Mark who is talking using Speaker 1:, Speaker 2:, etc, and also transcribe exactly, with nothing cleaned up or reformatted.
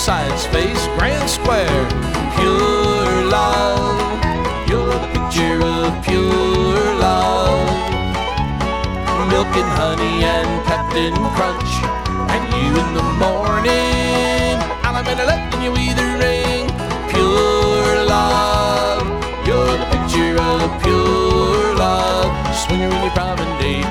Speaker 1: Science Face, Grand Square. Pure love, you're the picture of pure love. Milk and honey and Captain Crunch, and you in the morning. I'm in a let you either